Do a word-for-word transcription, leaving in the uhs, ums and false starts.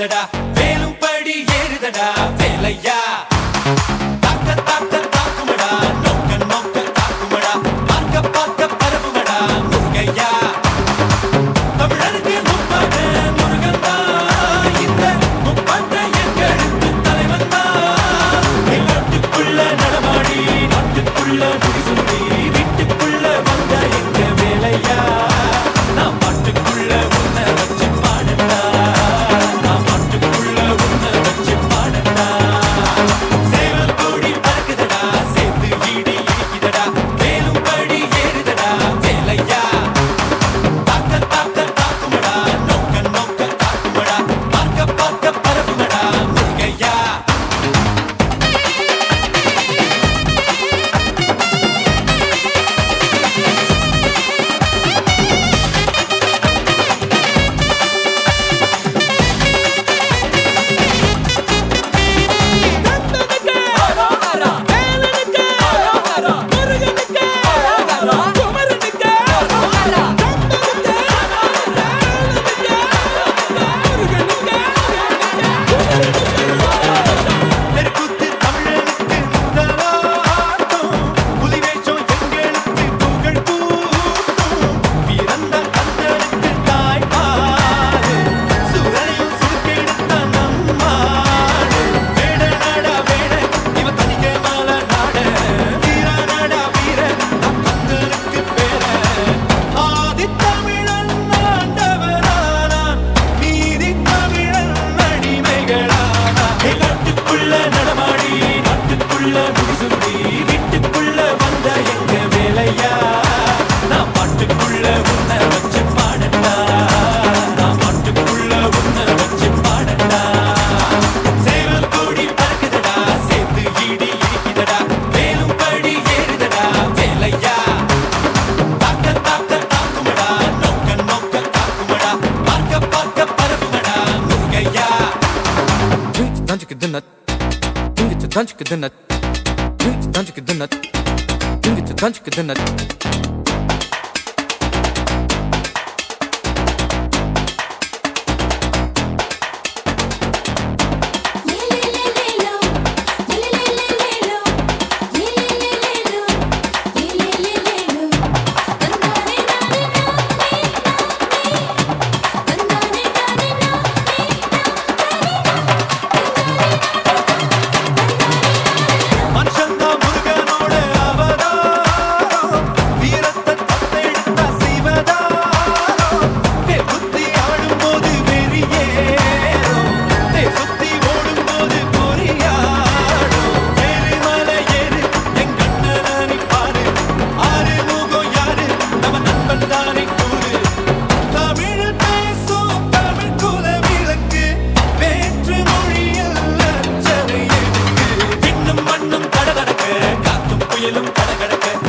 இடிக்குதடா வேலும் படி ஏறுதடா வேலையா தாக்க தாக்க தாக்குமடா நோக்க நோக்க தாக்குமடா பார்க்க பார்க்க பரவுமடா முருகையா தமிழருக்கு முப்பாட்ட முருகன் தான் இந்த முப்பாட்ட எங்களுக்கு தலைவன் தான் நாட்டுக்குள்ள நடமாடி நாட்டுக்குள்ள முடிசூடி வீட்டுக்குள்ள வந்த எங்க வேலையா நான் பாட்டுக்குள்ள உன்னை வச்சு பாடண்டா நான் பாட்டுக்குள்ள உன்னை வச்சு பாடண்டா சேவல் கோடி பறக்குதடா சேர்த்து ஈடி இடிக்குதடா வேலும் படி ஏறுதடா வேலையா தாக்க தாக்க தாக்குமடா நோக்க நோக்க தாக்குமடா பார்க்க பார்க்க பரவுமடா முருகையா தெருக்கூத்து தமிழனுக்கு முதலாட்டம் புலிவேஷம் எங்களுக்கு புகழ் கூட்டும் பிறந்த கந்தனுக்கு தாய்ப்பாடு சூரனையும் சுருக்கெடுத்த நம்மாடு வேட நாடா வேட இவ தனிக்க மால நாட வீர நாடா வீர கந்தனுக்கு பேர ஆதி தமிழன் ஆண்டவரானான் நீதி தமிழன் அடிமைகளானா நாட்டுக்குள்ள நடமாடி நாட்டுக்குள்ள முடிசூடி வீட்டுக்குள்ள வந்த எங்க வேலையா நான் பாட்டுக்குள்ள உன்னை வச்சு பாடண்டா நான் பாட்டுக்குள்ள உன்னை வச்சு பாடண்டா சேவல் கோடி பறக்குதடா சேர்த்து ஈடி இடிக்குதடா வேலும் படி ஏறுதடா வேலையா தாக்க தாக்க தாக்குமடா நோக்க நோக்க தாக்குமடா பார்க்க பார்க்க பரவுமடா முருகையா Don't you get the nut? Think it's a don't you get the nut? Don't you get the nut? Think it's a don't you get the nut? மனுஷந்தா முருகனோட அவதாரம் வீரத்தை தத்தெடுத்த சிவதாரம் தே புத்தி ஆடும்போது வெறியேறும் தே சுத்தி ஓடும்போது பொறியாடும் ஏறுமலை ஏறு என் கண்ணனை பாரு ஆறு முகம் யாரு நம்ம நண்பன் தானே கூறு தமிழ் பேசும் தமிழ் குல விளக்கு வேற்று மொழியில் அச்சனை எதுக்கு விண்ணும் மண்ணும் கடகடக்க காத்தும் புயலும் கடகடக்க